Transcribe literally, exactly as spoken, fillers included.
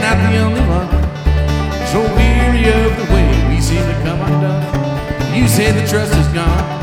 not the only one. So weary of the way we seem to come undone. You say the trust is gone.